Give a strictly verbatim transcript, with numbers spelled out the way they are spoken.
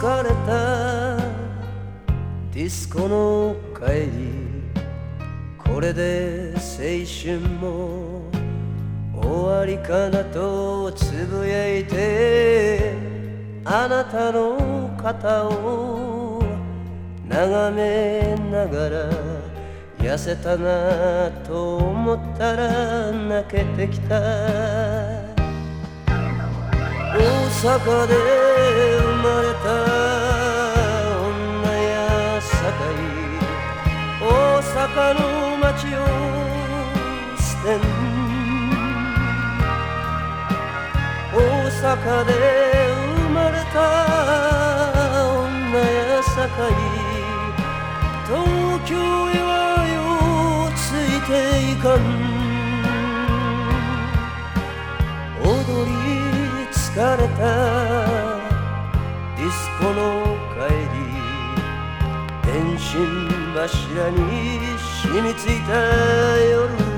疲れたディスコの帰り、これで青春も終わりかなとつぶやいて、あなたの肩を眺めながら痩せたなと思ったら泣けてきた。大阪で生まれた女やさかい、大阪の街を捨てん。大阪で生まれた女やさかい、東京へはよついていかん。踊り疲れたディスコの帰り、電信柱に染みついた夜